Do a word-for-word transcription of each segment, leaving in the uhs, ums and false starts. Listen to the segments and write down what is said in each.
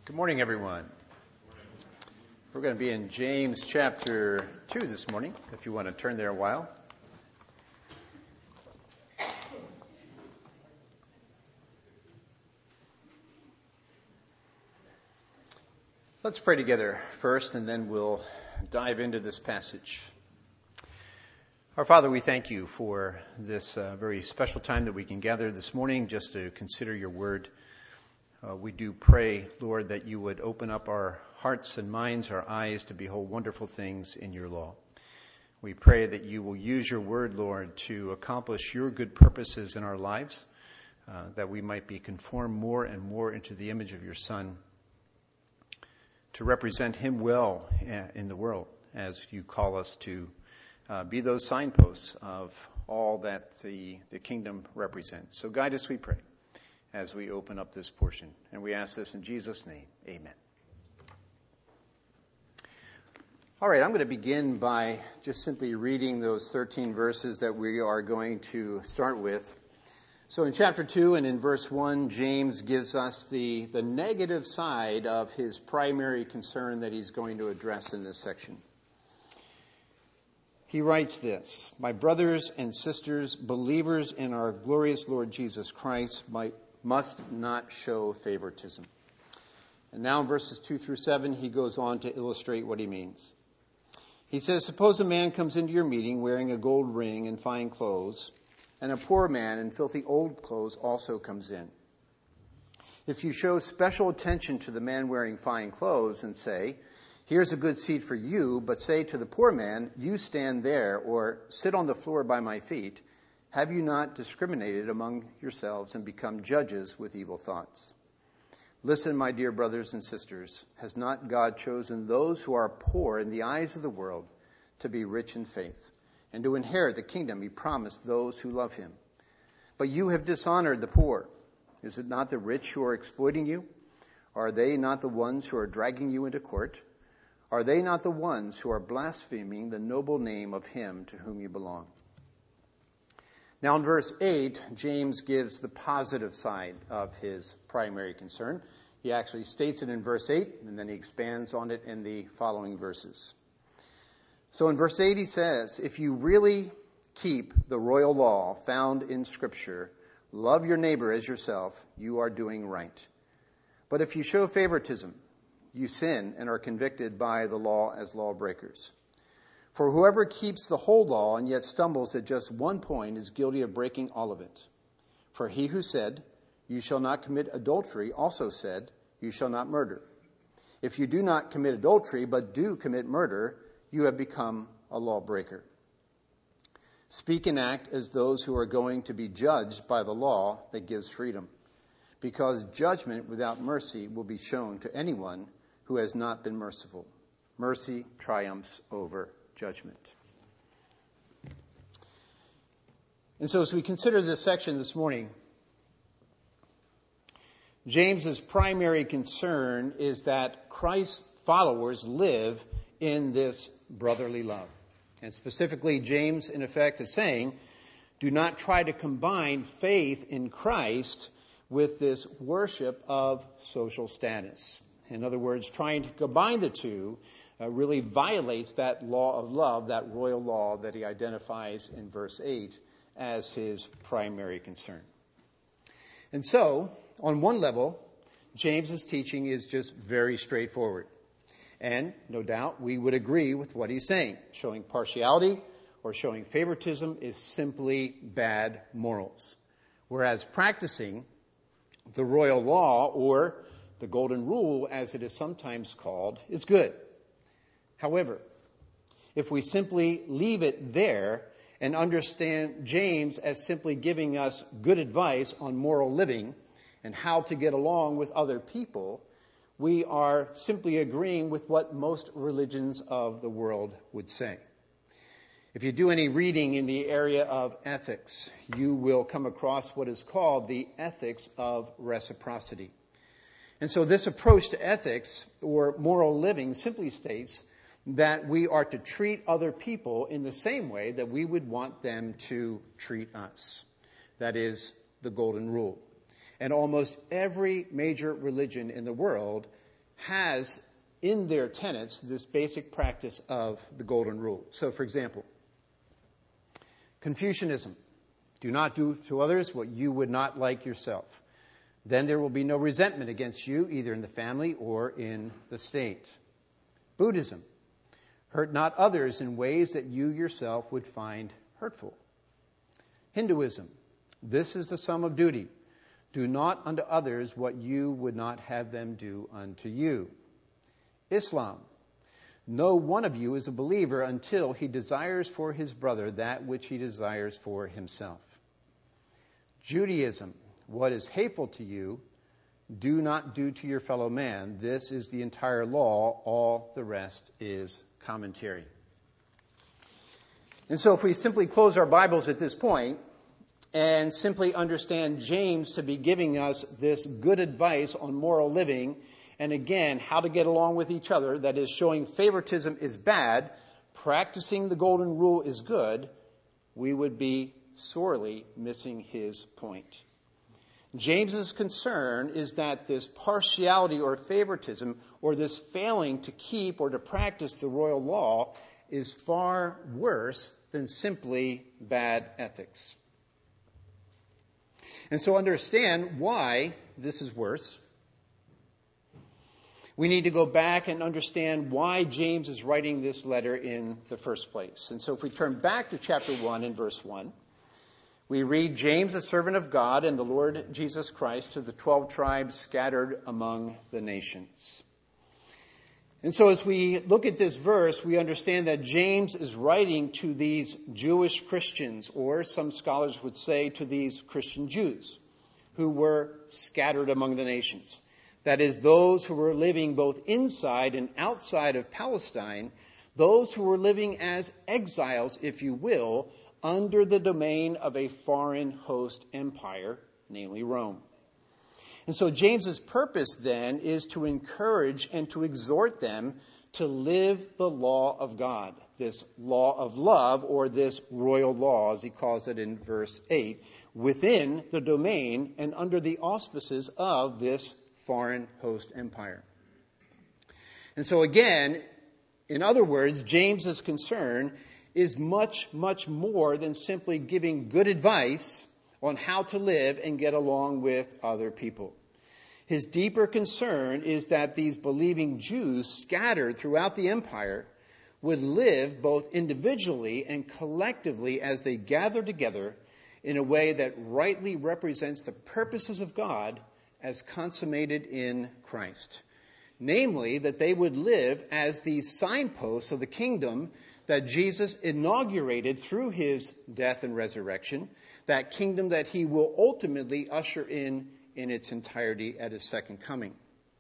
Good morning, everyone. We're going to be in James chapter two this morning, if you want to turn there a while. Let's pray together first, and then we'll dive into this passage. Our Father, we thank you for this uh, very special time that we can gather this morning just to consider your word. Uh, we do pray, Lord, that you would open up our hearts and minds, our eyes to behold wonderful things in your law. We pray that you will use your word, Lord, to accomplish your good purposes in our lives, uh, that we might be conformed more and more into the image of your Son, to represent him well in the world as you call us to uh, be those signposts of all that the, the kingdom represents. So guide us, we pray, as we open up this portion. And we ask this in Jesus' name. Amen. All right, I'm going to begin by just simply reading those thirteen verses that we are going to start with. So in chapter two and in verse one, James gives us the, the negative side of his primary concern that he's going to address in this section. He writes this: "My brothers and sisters, believers in our glorious Lord Jesus Christ, might must not show favoritism." And now in verses two through seven, he goes on to illustrate what he means. He says, "Suppose a man comes into your meeting wearing a gold ring and fine clothes, and a poor man in filthy old clothes also comes in. If you show special attention to the man wearing fine clothes and say, 'Here's a good seat for you,' but say to the poor man, 'You stand there,' or 'Sit on the floor by my feet,' have you not discriminated among yourselves and become judges with evil thoughts? Listen, my dear brothers and sisters, has not God chosen those who are poor in the eyes of the world to be rich in faith, and to inherit the kingdom he promised those who love him? But you have dishonored the poor. Is it not the rich who are exploiting you? Are they not the ones who are dragging you into court? Are they not the ones who are blaspheming the noble name of him to whom you belong?" Now in verse eight, James gives the positive side of his primary concern. He actually states it in verse eight, and then he expands on it in the following verses. So in verse eight he says, "If you really keep the royal law found in Scripture, love your neighbor as yourself, you are doing right. But if you show favoritism, you sin and are convicted by the law as lawbreakers. For whoever keeps the whole law and yet stumbles at just one point is guilty of breaking all of it. For he who said, 'You shall not commit adultery,' also said, 'You shall not murder.' If you do not commit adultery but do commit murder, you have become a lawbreaker. Speak and act as those who are going to be judged by the law that gives freedom, because judgment without mercy will be shown to anyone who has not been merciful. Mercy triumphs over judgment." And so as we consider this section this morning, James's primary concern is that Christ's followers live in this brotherly love. And specifically, James, in effect, is saying, do not try to combine faith in Christ with this worship of social status. In other words, trying to combine the two uh, really violates that law of love, that royal law that he identifies in verse eight as his primary concern. And so, on one level, James's teaching is just very straightforward. And no doubt we would agree with what he's saying. Showing partiality or showing favoritism is simply bad morals. Whereas practicing the royal law, or the golden rule as it is sometimes called, is good. However, if we simply leave it there and understand James as simply giving us good advice on moral living and how to get along with other people, we are simply agreeing with what most religions of the world would say. If you do any reading in the area of ethics, you will come across what is called the ethics of reciprocity. And so this approach to ethics or moral living simply states that we are to treat other people in the same way that we would want them to treat us. That is the golden rule. And almost every major religion in the world has in their tenets this basic practice of the golden rule. So, for example, Confucianism. Do not do to others what you would not like yourself. Then there will be no resentment against you, either in the family or in the state. Buddhism. Hurt not others in ways that you yourself would find hurtful. Hinduism. This is the sum of duty. Do not unto others what you would not have them do unto you. Islam. No one of you is a believer until he desires for his brother that which he desires for himself. Judaism. What is hateful to you, do not do to your fellow man. This is the entire law. All the rest is commentary. And so if we simply close our Bibles at this point and simply understand James to be giving us this good advice on moral living, and again, how to get along with each other, that is, showing favoritism is bad, practicing the golden rule is good, we would be sorely missing his point. James's concern is that this partiality or favoritism, or this failing to keep or to practice the royal law, is far worse than simply bad ethics. And so understand why this is worse. We need to go back and understand why James is writing this letter in the first place. And so if we turn back to chapter one and verse one, we read, James, a servant of God and the Lord Jesus Christ, to the twelve tribes scattered among the nations. And so as we look at this verse, we understand that James is writing to these Jewish Christians, or some scholars would say to these Christian Jews, who were scattered among the nations. That is, those who were living both inside and outside of Palestine, those who were living as exiles, if you will, under the domain of a foreign host empire, namely Rome. And so James's purpose then is to encourage and to exhort them to live the law of God, this law of love, or this royal law, as he calls it in verse eight, within the domain and under the auspices of this foreign host empire. And so again, in other words, James's concern is much, much more than simply giving good advice on how to live and get along with other people. His deeper concern is that these believing Jews scattered throughout the empire would live both individually and collectively as they gather together in a way that rightly represents the purposes of God as consummated in Christ. Namely, that they would live as these signposts of the kingdom that Jesus inaugurated through his death and resurrection, that kingdom that he will ultimately usher in in its entirety at his second coming.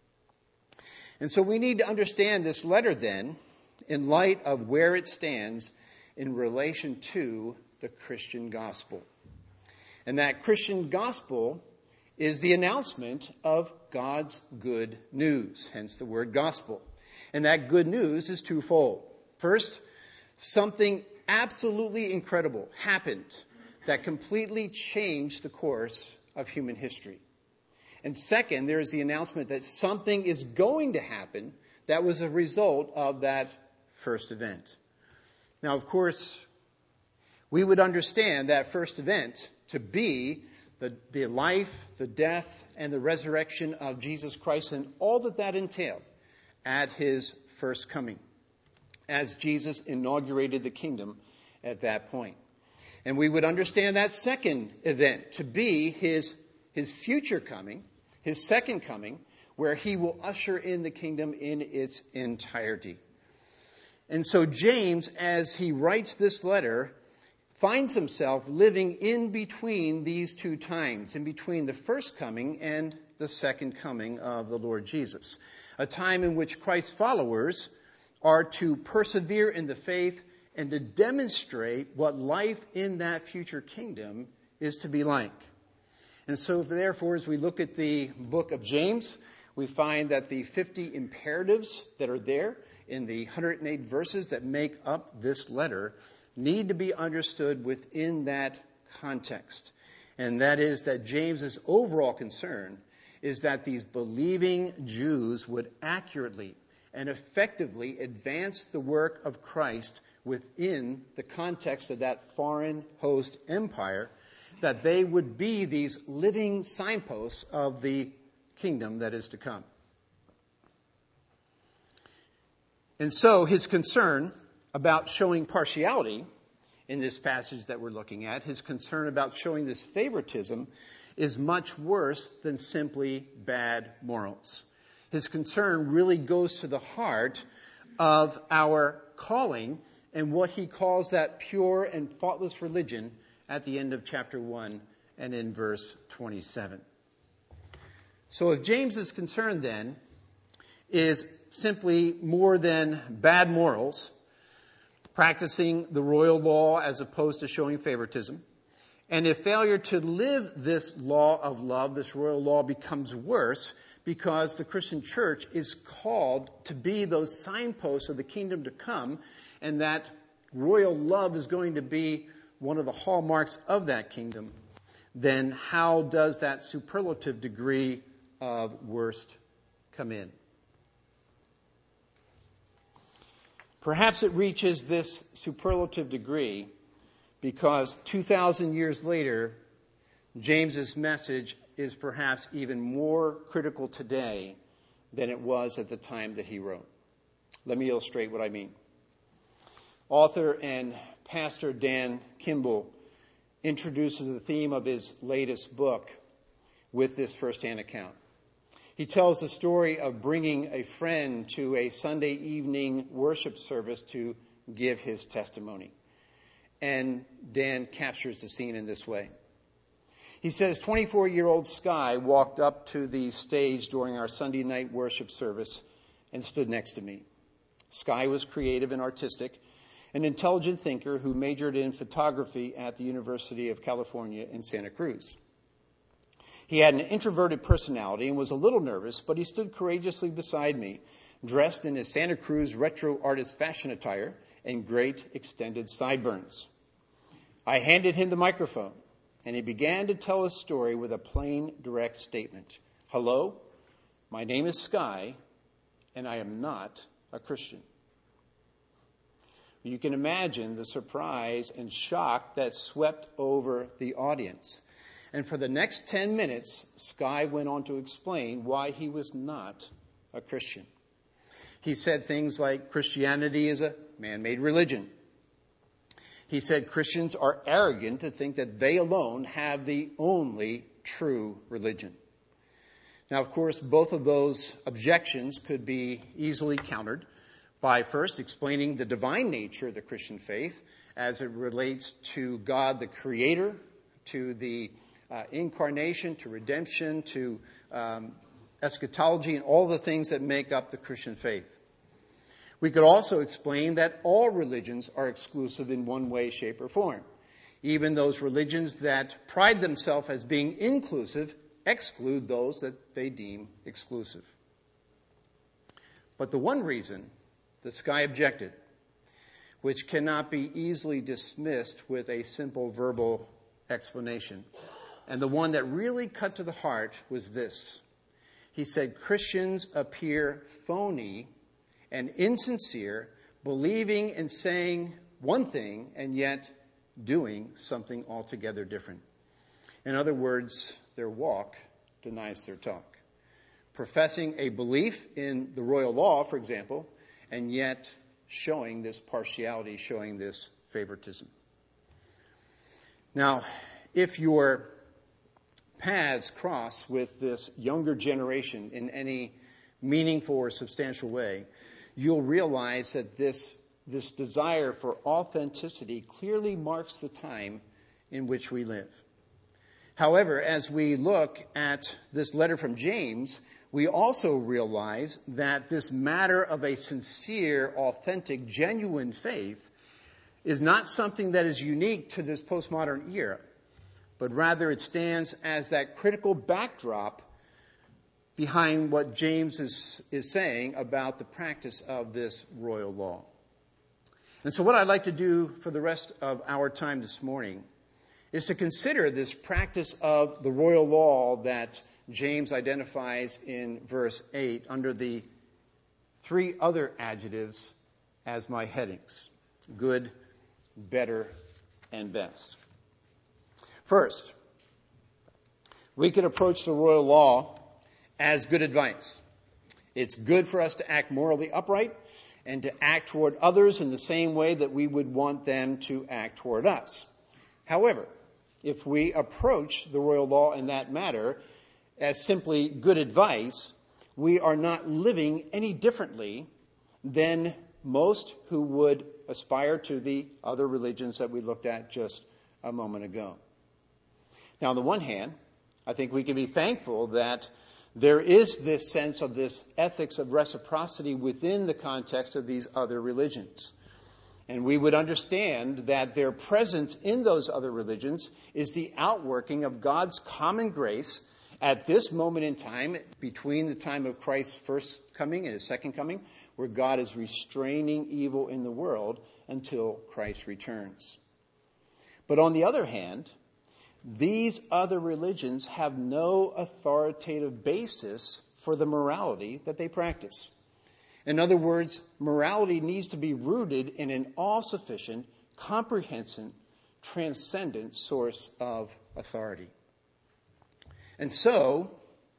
And so we need to understand this letter then in light of where it stands in relation to the Christian gospel. And that Christian gospel is the announcement of God's good news, hence the word gospel. And that good news is twofold. First, something absolutely incredible happened that completely changed the course of human history. And second, there is the announcement that something is going to happen that was a result of that first event. Now, of course, we would understand that first event to be the, the life, the death, and the resurrection of Jesus Christ and all that that entailed at his first coming, as Jesus inaugurated the kingdom at that point. And we would understand that second event to be his, his future coming, his second coming, where he will usher in the kingdom in its entirety. And so James, as he writes this letter, finds himself living in between these two times, in between the first coming and the second coming of the Lord Jesus, a time in which Christ's followers are to persevere in the faith and to demonstrate what life in that future kingdom is to be like. And so, therefore, as we look at the book of James, we find that the fifty imperatives that are there in the one hundred eight verses that make up this letter need to be understood within that context. And that is that James's overall concern is that these believing Jews would accurately and effectively advance the work of Christ within the context of that foreign host empire, that they would be these living signposts of the kingdom that is to come. And so his concern about showing partiality in this passage that we're looking at, his concern about showing this favoritism, is much worse than simply bad morals. His concern really goes to the heart of our calling and what he calls that pure and faultless religion at the end of chapter one and in verse twenty-seven. So if James's concern then is simply more than bad morals, practicing the royal law as opposed to showing favoritism, and if failure to live this law of love, this royal law, becomes worse because the Christian church is called to be those signposts of the kingdom to come, and that royal love is going to be one of the hallmarks of that kingdom, then how does that superlative degree of worst come in? Perhaps it reaches this superlative degree because two thousand years later, James's message is perhaps even more critical today than it was at the time that he wrote. Let me illustrate what I mean. Author and pastor Dan Kimball introduces the theme of his latest book with this firsthand account. He tells the story of bringing a friend to a Sunday evening worship service to give his testimony. And Dan captures the scene in this way. He says, twenty-four-year-old Sky walked up to the stage during our Sunday night worship service and stood next to me. Sky was creative and artistic, an intelligent thinker who majored in photography at the University of California in Santa Cruz. He had an introverted personality and was a little nervous, but he stood courageously beside me, dressed in his Santa Cruz retro artist fashion attire and great extended sideburns. I handed him the microphone, and he began to tell his story with a plain, direct statement. Hello, my name is Sky, and I am not a Christian. You can imagine the surprise and shock that swept over the audience. And for the next ten minutes, Sky went on to explain why he was not a Christian. He said things like Christianity is a man-made religion. He said Christians are arrogant to think that they alone have the only true religion. Now, of course, both of those objections could be easily countered by first explaining the divine nature of the Christian faith as it relates to God the Creator, to the uh, incarnation, to redemption, to um, eschatology, and all the things that make up the Christian faith. We could also explain that all religions are exclusive in one way, shape, or form. Even those religions that pride themselves as being inclusive exclude those that they deem exclusive. But the one reason the Sky objected, which cannot be easily dismissed with a simple verbal explanation, and the one that really cut to the heart, was this. He said Christians appear phony and insincere, believing and saying one thing and yet doing something altogether different. In other words, their walk denies their talk. Professing a belief in the royal law, for example, and yet showing this partiality, showing this favoritism. Now, if your paths cross with this younger generation in any meaningful or substantial way, you'll realize that this, this desire for authenticity clearly marks the time in which we live. However, as we look at this letter from James, we also realize that this matter of a sincere, authentic, genuine faith is not something that is unique to this postmodern era, but rather it stands as that critical backdrop behind what James is, is saying about the practice of this royal law. And so what I'd like to do for the rest of our time this morning is to consider this practice of the royal law that James identifies in verse eight under the three other adjectives as my headings: good, better, and best. First, we could approach the royal law as good advice. It's good for us to act morally upright and to act toward others in the same way that we would want them to act toward us. However, if we approach the royal law in that matter as simply good advice, we are not living any differently than most who would aspire to the other religions that we looked at just a moment ago. Now, on the one hand, I think we can be thankful that there is this sense of this ethics of reciprocity within the context of these other religions. And we would understand that their presence in those other religions is the outworking of God's common grace at this moment in time, between the time of Christ's first coming and his second coming, where God is restraining evil in the world until Christ returns. But on the other hand, these other religions have no authoritative basis for the morality that they practice. In other words, morality needs to be rooted in an all-sufficient, comprehensive, transcendent source of authority. And so,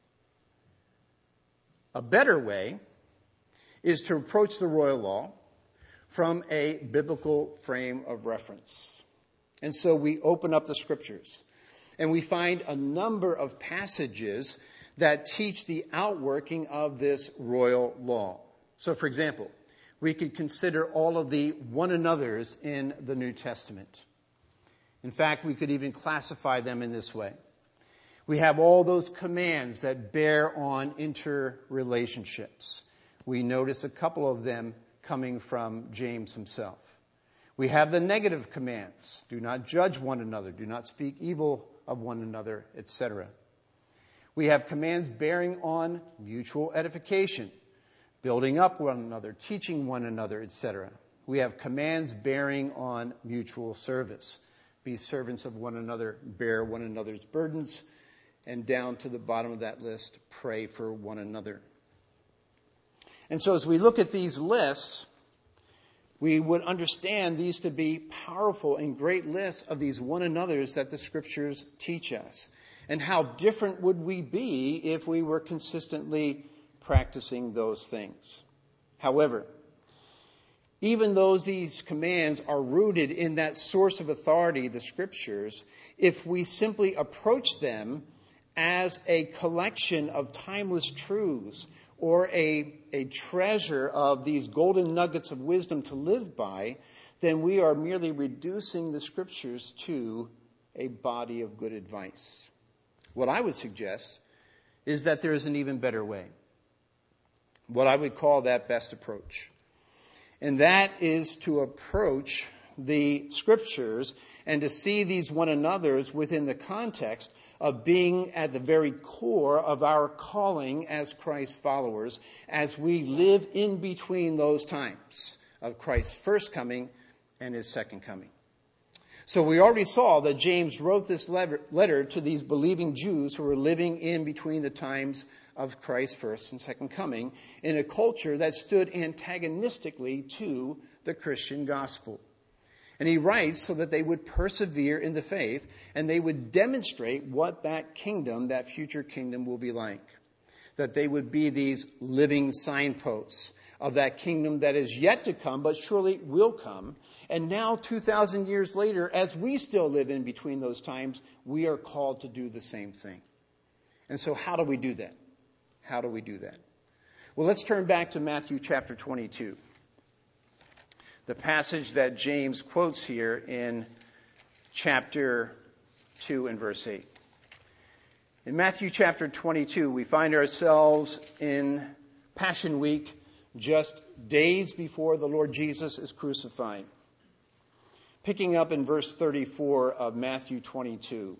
a better way is to approach the royal law from a biblical frame of reference. And so we open up the scriptures, and we find a number of passages that teach the outworking of this royal law. So, for example, we could consider all of the one another's in the New Testament. In fact, we could even classify them in this way. We have all those commands that bear on interrelationships. We notice a couple of them coming from James himself. We have the negative commands: do not judge one another, do not speak evil of one another, et cetera. We have commands bearing on mutual edification, building up one another, teaching one another, et cetera. We have commands bearing on mutual service: be servants of one another, bear one another's burdens, and down to the bottom of that list, pray for one another. And so as we look at these lists, we would understand these to be powerful and great lists of these one another's that the scriptures teach us. And how different would we be if we were consistently practicing those things? However, even though these commands are rooted in that source of authority, the scriptures, if we simply approach them as a collection of timeless truths or a, a treasure of these golden nuggets of wisdom to live by, then we are merely reducing the scriptures to a body of good advice. What I would suggest is that there is an even better way, what I would call that best approach. And that is to approach the scriptures and to see these one another's within the context of being at the very core of our calling as Christ followers, as we live in between those times of Christ's first coming and his second coming. So we already saw that James wrote this letter to these believing Jews who were living in between the times of Christ's first and second coming in a culture that stood antagonistically to the Christian gospel. And he writes so that they would persevere in the faith and they would demonstrate what that kingdom, that future kingdom, will be like. That they would be these living signposts of that kingdom that is yet to come, but surely will come. And now, two thousand years later, as we still live in between those times, we are called to do the same thing. And so how do we do that? How do we do that? Well, let's turn back to Matthew chapter twenty-two. The passage that James quotes here in chapter two and verse eight. In Matthew chapter twenty-two, we find ourselves in Passion Week, just days before the Lord Jesus is crucified. Picking up in verse thirty-four of Matthew twenty-two.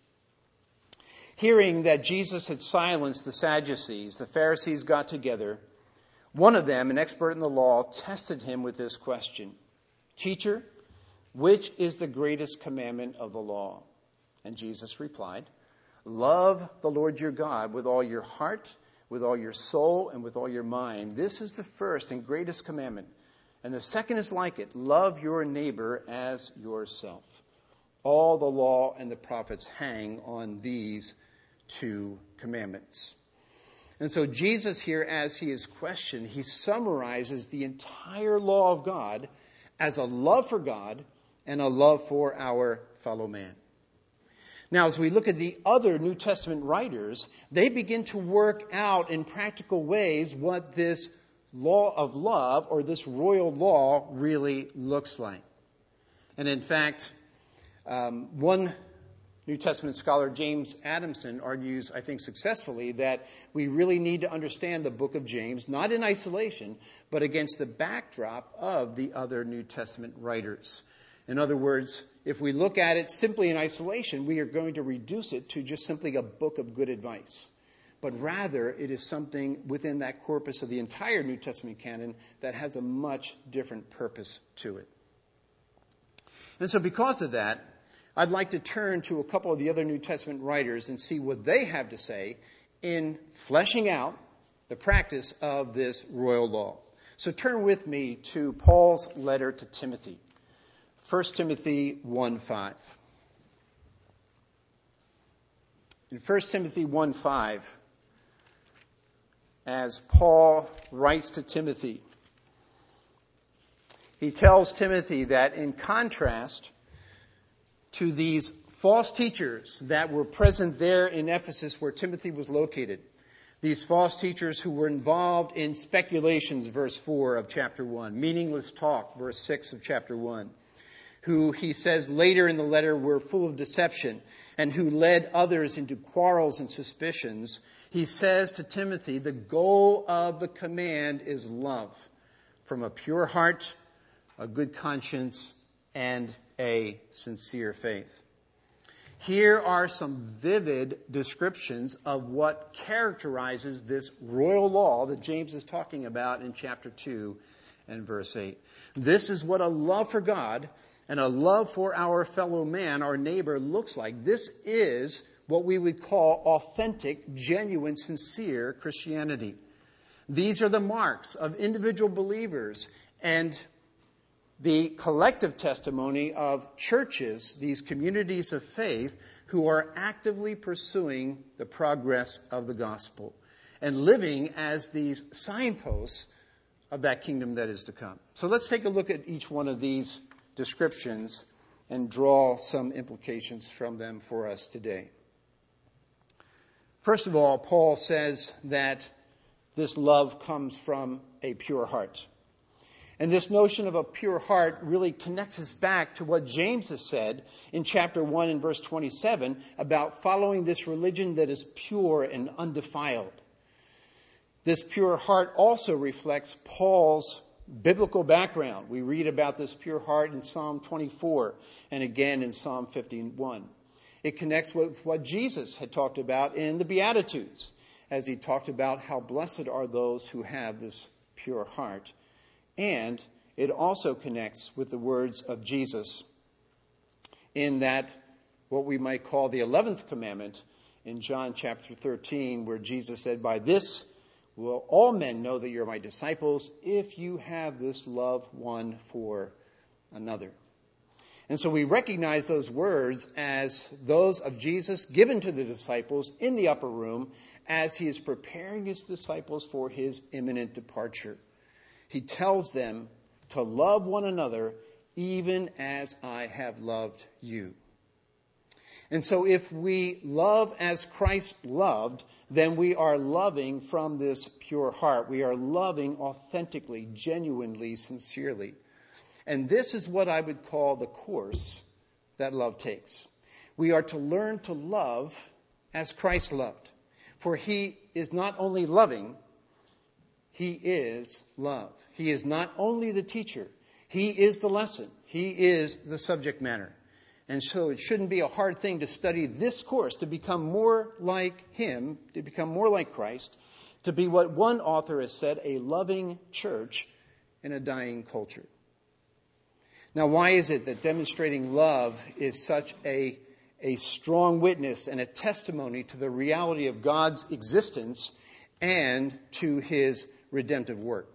Hearing that Jesus had silenced the Sadducees, the Pharisees got together. One of them, an expert in the law, tested him with this question: Teacher, which is the greatest commandment of the law? And Jesus replied, Love the Lord your God with all your heart, with all your soul, and with all your mind. This is the first and greatest commandment. And the second is like it. Love your neighbor as yourself. All the law and the prophets hang on these two commandments. And so Jesus here, as he is questioned, he summarizes the entire law of God as a love for God and a love for our fellow man. Now, as we look at the other New Testament writers, they begin to work out in practical ways what this law of love or this royal law really looks like. And in fact, um, one New Testament scholar, James Adamson, argues, I think successfully, that we really need to understand the book of James, not in isolation, but against the backdrop of the other New Testament writers. In other words, if we look at it simply in isolation, we are going to reduce it to just simply a book of good advice. But rather, it is something within that corpus of the entire New Testament canon that has a much different purpose to it. And so because of that, I'd like to turn to a couple of the other New Testament writers and see what they have to say in fleshing out the practice of this royal law. So turn with me to Paul's letter to Timothy. First Timothy one five. In First Timothy one five, as Paul writes to Timothy, he tells Timothy that in contrast to these false teachers that were present there in Ephesus where Timothy was located, these false teachers who were involved in speculations, verse four of chapter one, meaningless talk, verse six of chapter one, who he says later in the letter were full of deception and who led others into quarrels and suspicions, he says to Timothy, the goal of the command is love from a pure heart, a good conscience, and a sincere faith. Here are some vivid descriptions of what characterizes this royal law that James is talking about in chapter two and verse eight. This is what a love for God and a love for our fellow man, our neighbor, looks like. This is what we would call authentic, genuine, sincere Christianity. These are the marks of individual believers and the collective testimony of churches, these communities of faith, who are actively pursuing the progress of the gospel and living as these signposts of that kingdom that is to come. So let's take a look at each one of these descriptions and draw some implications from them for us today. First of all, Paul says that this love comes from a pure heart. And this notion of a pure heart really connects us back to what James has said in chapter one and verse twenty-seven about following this religion that is pure and undefiled. This pure heart also reflects Paul's biblical background. We read about this pure heart in Psalm twenty-four and again in Psalm fifty-one. It connects with what Jesus had talked about in the Beatitudes, as he talked about how blessed are those who have this pure heart. And it also connects with the words of Jesus in that what we might call the eleventh commandment in John chapter thirteen, where Jesus said, by this will all men know that you're my disciples if you have this love one for another. And so we recognize those words as those of Jesus given to the disciples in the upper room as he is preparing his disciples for his imminent departure. He tells them to love one another even as I have loved you. And so if we love as Christ loved, then we are loving from this pure heart. We are loving authentically, genuinely, sincerely. And this is what I would call the course that love takes. We are to learn to love as Christ loved. For he is not only loving, he is love. He is not only the teacher, he is the lesson. He is the subject matter. And so it shouldn't be a hard thing to study this course, to become more like him, to become more like Christ, to be what one author has said, a loving church in a dying culture. Now, why is it that demonstrating love is such a, a strong witness and a testimony to the reality of God's existence and to his redemptive work.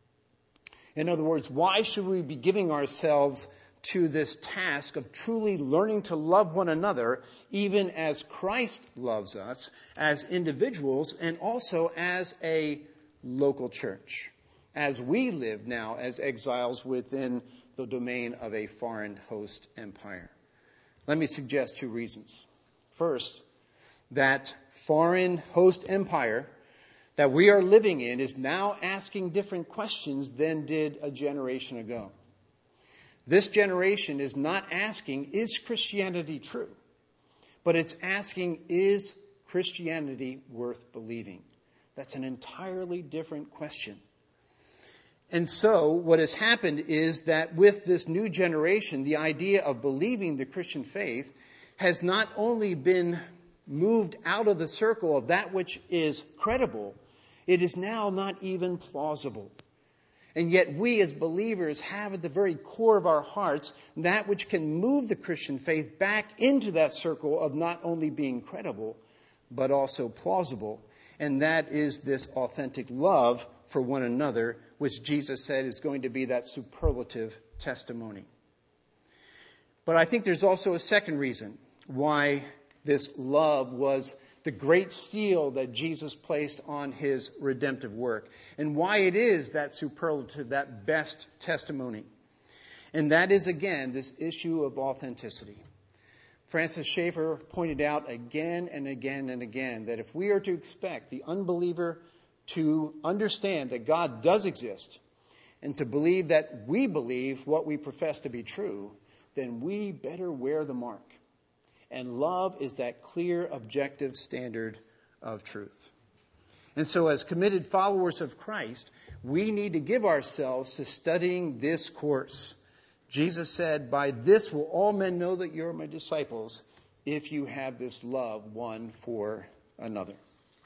In other words, why should we be giving ourselves to this task of truly learning to love one another, even as Christ loves us, as individuals and also as a local church, as we live now as exiles within the domain of a foreign host empire? Let me suggest two reasons. First, that foreign host empire that we are living in is now asking different questions than did a generation ago. This generation is not asking, is Christianity true? But it's asking, is Christianity worth believing? That's an entirely different question. And so what has happened is that with this new generation, the idea of believing the Christian faith has not only been moved out of the circle of that which is credible, it is now not even plausible. And yet we as believers have at the very core of our hearts that which can move the Christian faith back into that circle of not only being credible, but also plausible. And that is this authentic love for one another, which Jesus said is going to be that superlative testimony. But I think there's also a second reason why this love was the great seal that Jesus placed on his redemptive work, and why it is that superlative, that best testimony. And that is, again, this issue of authenticity. Francis Schaeffer pointed out again and again and again that if we are to expect the unbeliever to understand that God does exist and to believe that we believe what we profess to be true, then we better wear the mark. And love is that clear, objective standard of truth. And so as committed followers of Christ, we need to give ourselves to studying this course. Jesus said, by this will all men know that you're my disciples, if you have this love one for another.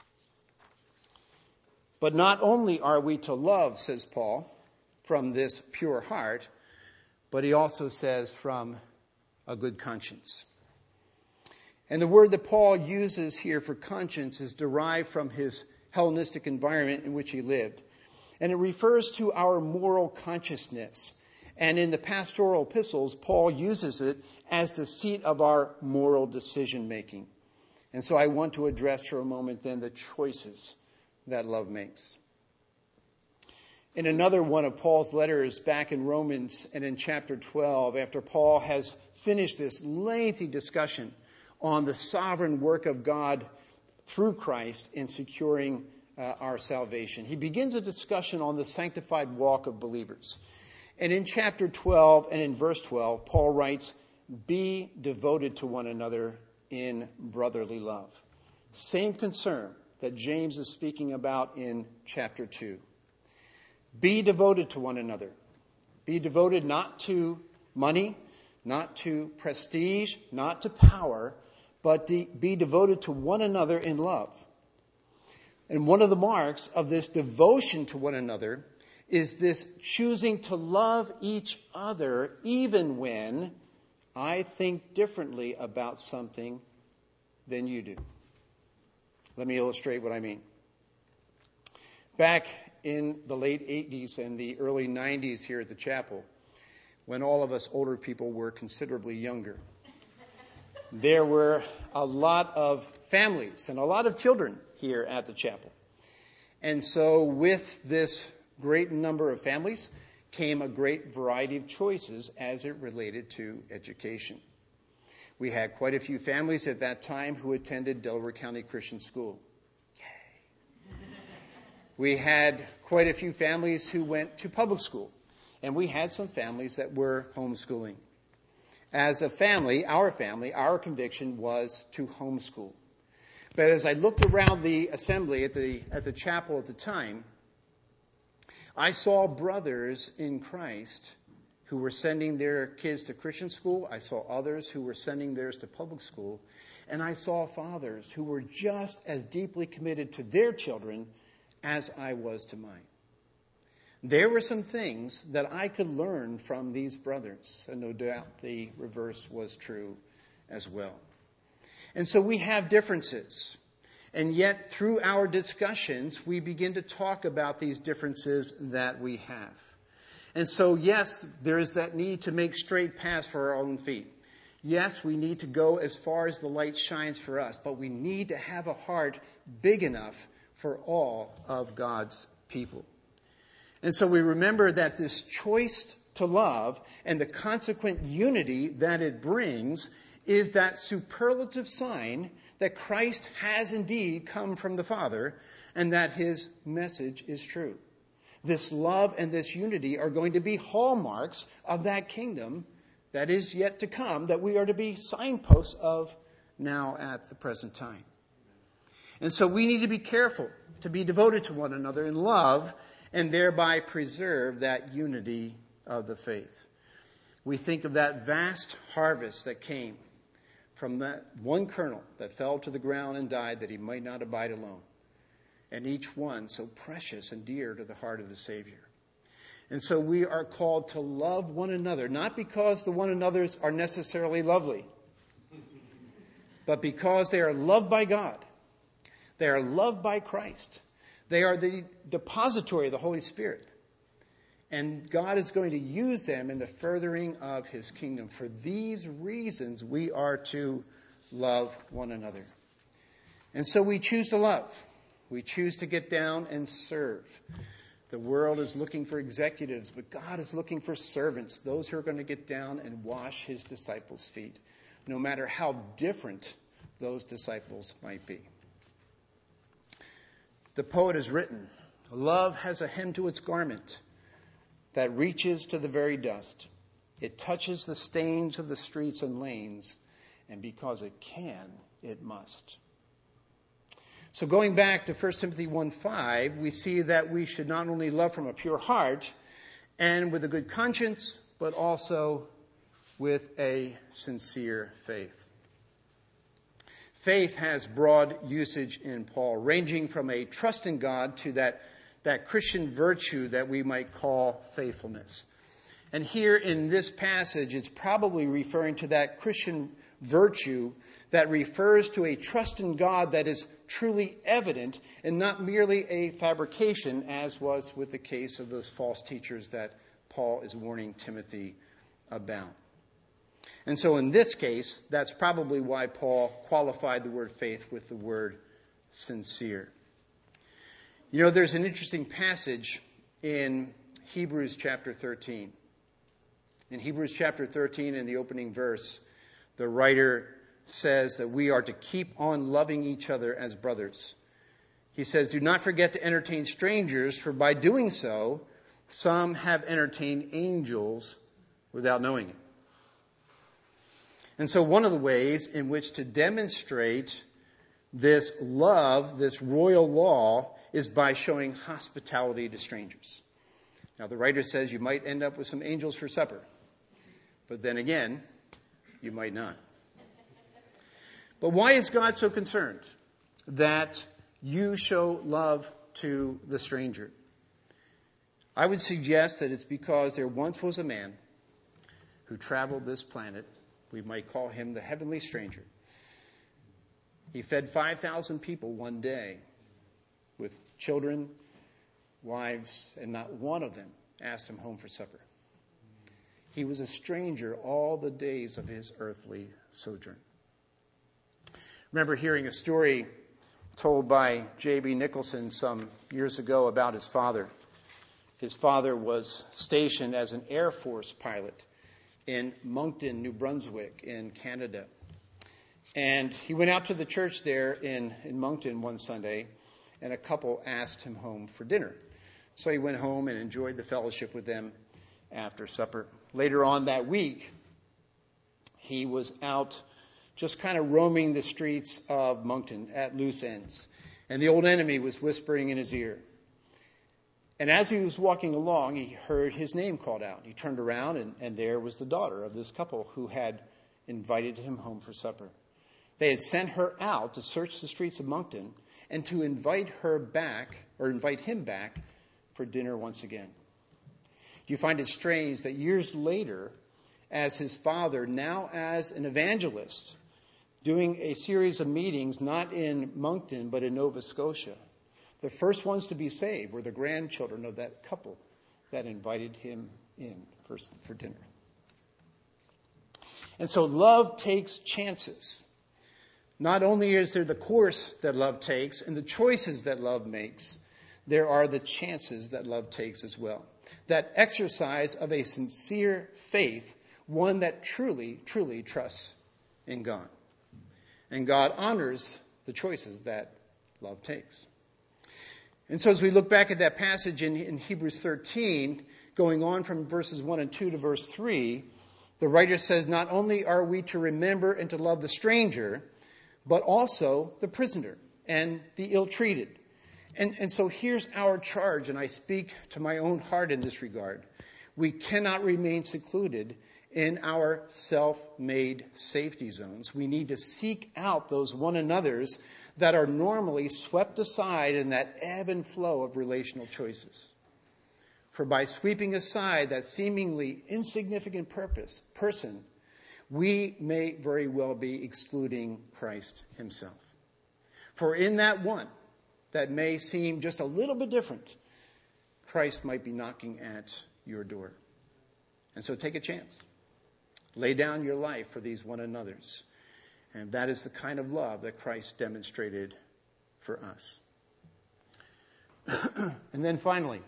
But not only are we to love, says Paul, from this pure heart, but he also says from a good conscience. And the word that Paul uses here for conscience is derived from his Hellenistic environment in which he lived. And it refers to our moral consciousness. And in the pastoral epistles, Paul uses it as the seat of our moral decision making. And so I want to address for a moment then the choices that love makes. In another one of Paul's letters back in Romans and in chapter twelve, after Paul has finished this lengthy discussion on the sovereign work of God through Christ in securing uh, our salvation, he begins a discussion on the sanctified walk of believers. And in chapter twelve and in verse twelve, Paul writes, be devoted to one another in brotherly love. Same concern that James is speaking about in chapter two. Be devoted to one another. Be devoted not to money, not to prestige, not to power, but de- be devoted to one another in love. And one of the marks of this devotion to one another is this choosing to love each other even when I think differently about something than you do. Let me illustrate what I mean. Back in the late eighties and the early nineties here at the chapel, when all of us older people were considerably younger, there were a lot of families and a lot of children here at the chapel. And so with this great number of families came a great variety of choices as it related to education. We had quite a few families at that time who attended Delaware County Christian School. Yay. We had quite a few families who went to public school. And we had some families that were homeschooling. As a family, our family, our conviction was to homeschool. But as I looked around the assembly at the at the chapel at the time, I saw brothers in Christ who were sending their kids to Christian school. I saw others who were sending theirs to public school. And I saw fathers who were just as deeply committed to their children as I was to mine. There were some things that I could learn from these brothers, and no doubt the reverse was true as well. And so we have differences. And yet, through our discussions, we begin to talk about these differences that we have. And so, yes, there is that need to make straight paths for our own feet. Yes, we need to go as far as the light shines for us, but we need to have a heart big enough for all of God's people. And so we remember that this choice to love and the consequent unity that it brings is that superlative sign that Christ has indeed come from the Father and that his message is true. This love and this unity are going to be hallmarks of that kingdom that is yet to come, that we are to be signposts of now at the present time. And so we need to be careful to be devoted to one another in love and thereby preserve that unity of the faith. We think of that vast harvest that came from that one kernel that fell to the ground and died that he might not abide alone. And each one so precious and dear to the heart of the Savior. And so we are called to love one another, not because the one another's are necessarily lovely, but because they are loved by God. They are loved by Christ. They are the depository of the Holy Spirit. And God is going to use them in the furthering of his kingdom. For these reasons, we are to love one another. And so we choose to love. We choose to get down and serve. The world is looking for executives, but God is looking for servants, those who are going to get down and wash his disciples' feet, no matter how different those disciples might be. The poet has written, "Love has a hem to its garment that reaches to the very dust. It touches the stains of the streets and lanes, and because it can, it must." So going back to First Timothy one five, we see that we should not only love from a pure heart and with a good conscience, but also with a sincere faith. Faith has broad usage in Paul, ranging from a trust in God to that, that Christian virtue that we might call faithfulness. And here in this passage, it's probably referring to that Christian virtue that refers to a trust in God that is truly evident and not merely a fabrication, as was with the case of those false teachers that Paul is warning Timothy about. And so in this case, that's probably why Paul qualified the word faith with the word sincere. You know, there's an interesting passage in Hebrews chapter thirteen. In Hebrews chapter thirteen, in the opening verse, the writer says that we are to keep on loving each other as brothers. He says, "Do not forget to entertain strangers, for by doing so, some have entertained angels without knowing it." And so one of the ways in which to demonstrate this love, this royal law, is by showing hospitality to strangers. Now, the writer says you might end up with some angels for supper. But then again, you might not. But why is God so concerned that you show love to the stranger? I would suggest that it's because there once was a man who traveled this planet. We might call him the heavenly stranger. He fed five thousand people one day with children, wives, and not one of them asked him home for supper. He was a stranger all the days of his earthly sojourn. I remember hearing a story told by J B Nicholson some years ago about his father. His father was stationed as an Air Force pilot in Moncton, New Brunswick, in Canada. And he went out to the church there in, in Moncton one Sunday, and a couple asked him home for dinner. So he went home and enjoyed the fellowship with them after supper. Later on that week, he was out just kind of roaming the streets of Moncton at loose ends. And the old enemy was whispering in his ear. And as he was walking along, he heard his name called out. He turned around, and, and there was the daughter of this couple who had invited him home for supper. They had sent her out to search the streets of Moncton and to invite her back, or invite him back, for dinner once again. Do you find it strange that years later, as his father, now as an evangelist, doing a series of meetings, not in Moncton, but in Nova Scotia. The first ones to be saved were the grandchildren of that couple that invited him in for, for dinner. And so love takes chances. Not only is there the course that love takes and the choices that love makes, there are the chances that love takes as well. That exercise of a sincere faith, one that truly, truly trusts in God. And God honors the choices that love takes. And so as we look back at that passage in, in Hebrews thirteen, going on from verses one and two to verse three, the writer says, not only are we to remember and to love the stranger, but also the prisoner and the ill-treated. And, and so here's our charge, and I speak to my own heart in this regard. We cannot remain secluded in our self-made safety zones. We need to seek out those one another's that are normally swept aside in that ebb and flow of relational choices. For by sweeping aside that seemingly insignificant purpose, person, we may very well be excluding Christ himself. For in that one that may seem just a little bit different, Christ might be knocking at your door. And so take a chance. Lay down your life for these one another's. And that is the kind of love that Christ demonstrated for us. And then finally,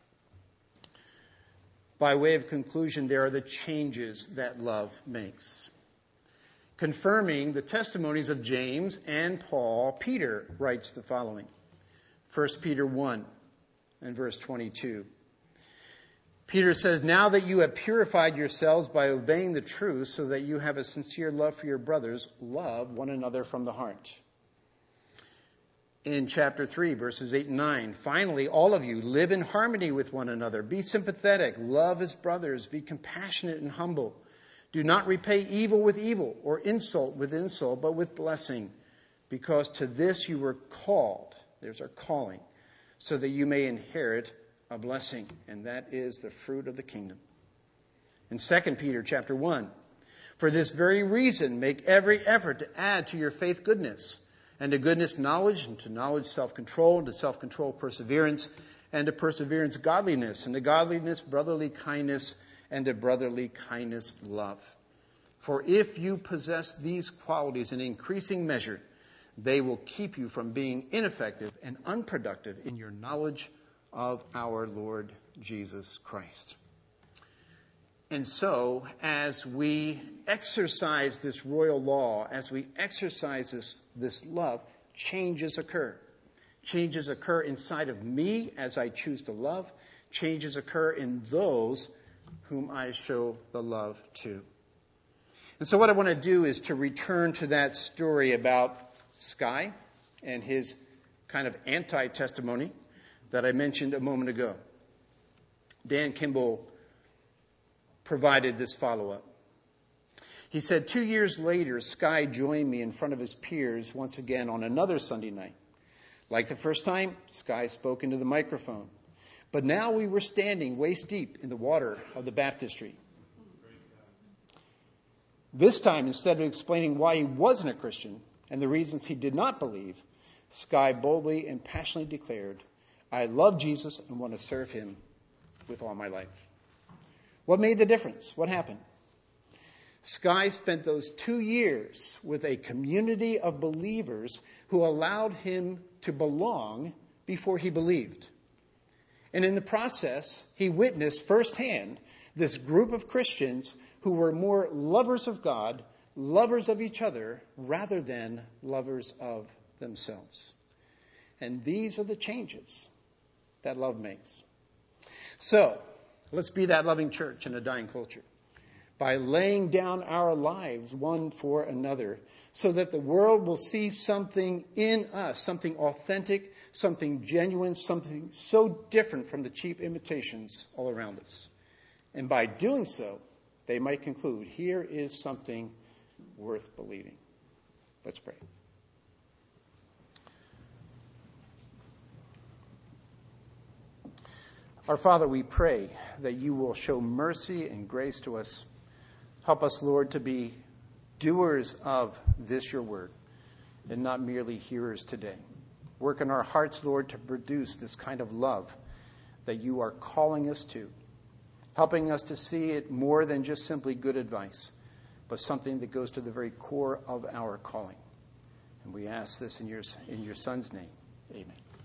by way of conclusion, there are the changes that love makes. Confirming the testimonies of James and Paul, Peter writes the following. First Peter one and verse twenty-two. Peter says, now that you have purified yourselves by obeying the truth so that you have a sincere love for your brothers, love one another from the heart. In chapter three, verses eight and nine, finally, all of you live in harmony with one another. Be sympathetic, love as brothers, be compassionate and humble. Do not repay evil with evil or insult with insult, but with blessing, because to this you were called. There's our calling, so that you may inherit a blessing, and that is the fruit of the kingdom. In Second Peter chapter one, for this very reason, make every effort to add to your faith goodness, and to goodness knowledge, and to knowledge self-control, and to self-control perseverance, and to perseverance godliness, and to godliness brotherly kindness, and to brotherly kindness love. For if you possess these qualities in increasing measure, they will keep you from being ineffective and unproductive in your knowledge of our Lord Jesus Christ. And so, as we exercise this royal law, as we exercise this, this love, changes occur. Changes occur inside of me as I choose to love. Changes occur in those whom I show the love to. And so what I want to do is to return to that story about Sky and his kind of anti-testimony that I mentioned a moment ago. Dan Kimball provided this follow-up. He said, two years later, Sky joined me in front of his peers once again on another Sunday night. Like the first time, Sky spoke into the microphone. But now we were standing waist deep in the water of the baptistry. This time, instead of explaining why he wasn't a Christian and the reasons he did not believe, Sky boldly and passionately declared, I love Jesus and want to serve him with all my life. What made the difference? What happened? Sky spent those two years with a community of believers who allowed him to belong before he believed. And in the process, he witnessed firsthand this group of Christians who were more lovers of God, lovers of each other, rather than lovers of themselves. And these are the changes that love makes. So, let's be that loving church in a dying culture by laying down our lives one for another so that the world will see something in us, something authentic, something genuine, something so different from the cheap imitations all around us. And by doing so, they might conclude, here is something worth believing. Let's pray. Our Father, we pray that you will show mercy and grace to us. Help us, Lord, to be doers of this your word, and not merely hearers today. Work in our hearts, Lord, to produce this kind of love that you are calling us to, helping us to see it more than just simply good advice, but something that goes to the very core of our calling. And we ask this in your, in your Son's name. Amen.